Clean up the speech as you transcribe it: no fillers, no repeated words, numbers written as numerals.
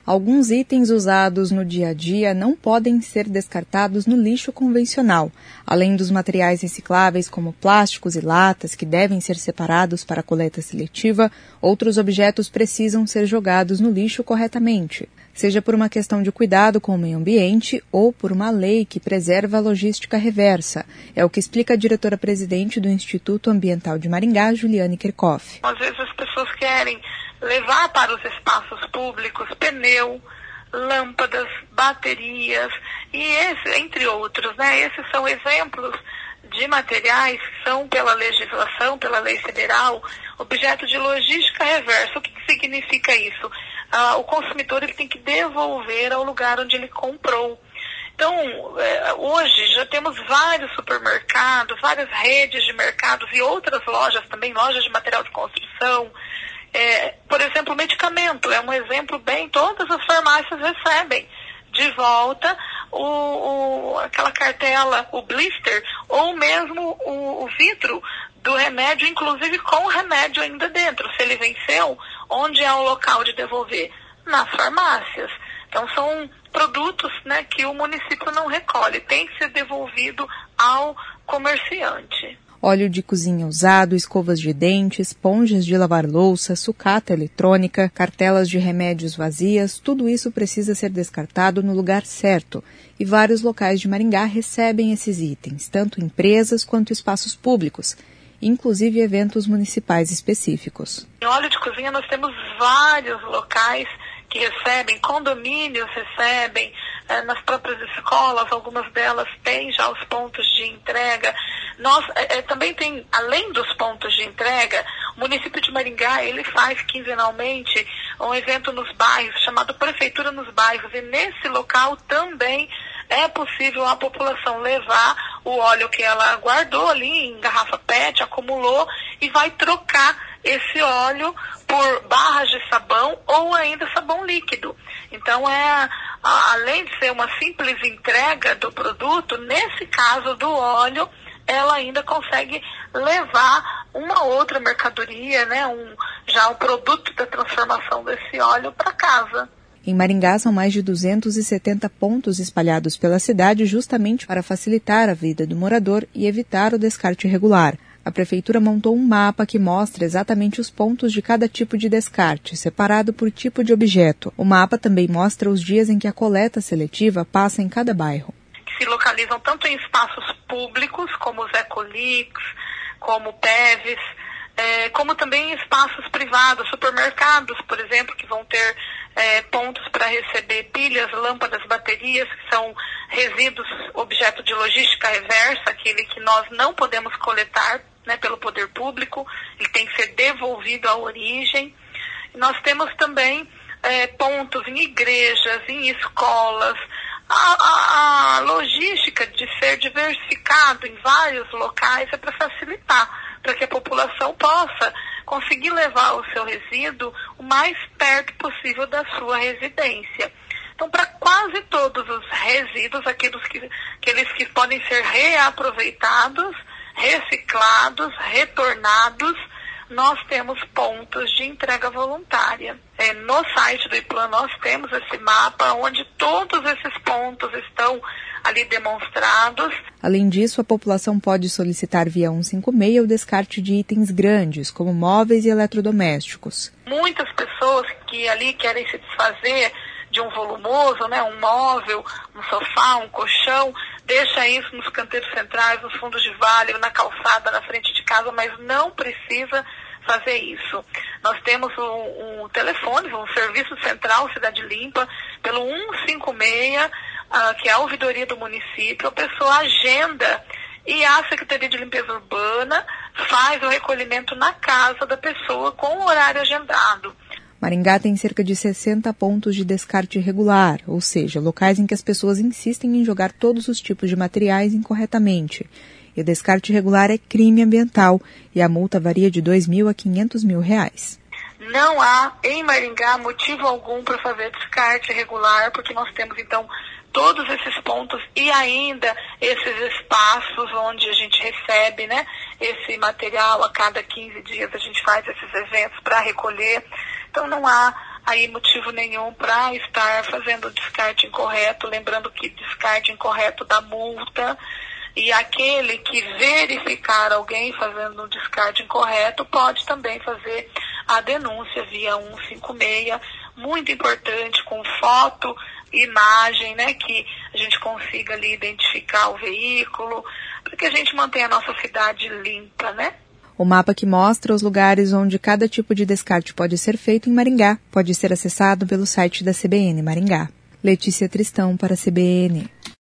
Alguns itens usados no dia a dia não podem ser descartados no lixo convencional. Além dos materiais recicláveis como plásticos e latas, que devem ser separados para a coleta seletiva, outros objetos precisam ser jogados no lixo corretamente, seja por uma questão de cuidado com o meio ambiente ou por uma lei que preserva a logística reversa. É o que explica a diretora-presidente do Instituto Ambiental de Maringá, Juliane Kirchhoff. Às vezes as pessoas querem levar para os espaços públicos pneu, lâmpadas, baterias e entre outros, né? Esses são exemplos de materiais que são, pela legislação, pela lei federal, objeto de logística reversa. O que significa isso? O consumidor ele tem que devolver ao lugar onde ele comprou. Então, hoje já temos vários supermercados, várias redes de mercados e outras lojas também, lojas de material de construção. Por exemplo, medicamento é um exemplo bem, todas as farmácias recebem de volta aquela cartela, o blister, ou mesmo o vidro do remédio, inclusive com o remédio ainda dentro. Se ele venceu, onde é o local de devolver? Nas farmácias. Então são produtos, né, que o município não recolhe, tem que ser devolvido ao comerciante. Óleo de cozinha usado, escovas de dente, esponjas de lavar louça, sucata eletrônica, cartelas de remédios vazias, tudo isso precisa ser descartado no lugar certo. E vários locais de Maringá recebem esses itens, tanto empresas quanto espaços públicos, inclusive eventos municipais específicos. Em óleo de cozinha nós temos vários locais que recebem, condomínios recebem, nas próprias escolas, algumas delas têm já os pontos de entrega. Nós também tem, além dos pontos de entrega, o município de Maringá, ele faz quinzenalmente um evento nos bairros, chamado Prefeitura nos Bairros, e nesse local também é possível a população levar o óleo que ela guardou ali em garrafa PET, acumulou, e vai trocar esse óleo por barras de sabão ou ainda sabão líquido. Então, além de ser uma simples entrega do produto, nesse caso do óleo, ela ainda consegue levar uma outra mercadoria, né, já o produto da transformação desse óleo para casa. Em Maringá, são mais de 270 pontos espalhados pela cidade justamente para facilitar a vida do morador e evitar o descarte irregular. A Prefeitura montou um mapa que mostra exatamente os pontos de cada tipo de descarte, separado por tipo de objeto. O mapa também mostra os dias em que a coleta seletiva passa em cada bairro. Se localizam tanto em espaços públicos, como os Ecolix, como PEVs, como também em espaços privados, supermercados, por exemplo, que vão ter pontos para receber pilhas, lâmpadas, baterias, que são resíduos, objeto de logística reversa, aquele que nós não podemos coletar, né, pelo poder público, ele tem que ser devolvido à origem. E nós temos também pontos em igrejas, em escolas. A logística de ser diversificado em vários locais é para facilitar, para que a população possa conseguir levar o seu resíduo o mais perto possível da sua residência. Então, para quase todos os resíduos, aqueles que podem ser reaproveitados, reciclados, retornados, nós temos pontos de entrega voluntária. No site do IPLAN nós temos esse mapa onde todos esses pontos estão ali demonstrados. Além disso, a população pode solicitar via 156 o descarte de itens grandes, como móveis e eletrodomésticos. Muitas pessoas que ali querem se desfazer de um volumoso, né, um móvel, um sofá, um colchão, deixa isso nos canteiros centrais, nos fundos de vale, na calçada, na frente de casa, mas não precisa fazer isso. Nós temos um telefone, um serviço central Cidade Limpa, pelo 156, que é a ouvidoria do município, a pessoa agenda e a Secretaria de Limpeza Urbana faz o recolhimento na casa da pessoa com o horário agendado. Maringá tem cerca de 60 pontos de descarte irregular, ou seja, locais em que as pessoas insistem em jogar todos os tipos de materiais incorretamente. E o descarte irregular é crime ambiental e a multa varia de R$2.000 a R$500.000. Não há, em Maringá, motivo algum para fazer descarte irregular, porque nós temos, então, todos esses pontos e ainda esses espaços onde a gente recebe, né, esse material. A cada 15 dias a gente faz esses eventos para recolher. Então não há aí motivo nenhum para estar fazendo descarte incorreto, lembrando que descarte incorreto dá multa, e aquele que verificar alguém fazendo um descarte incorreto pode também fazer a denúncia via 156, muito importante, com foto, imagem, né, que a gente consiga ali identificar o veículo, para que a gente mantenha a nossa cidade limpa, né? O mapa que mostra os lugares onde cada tipo de descarte pode ser feito em Maringá pode ser acessado pelo site da CBN Maringá. Letícia Tristão para a CBN.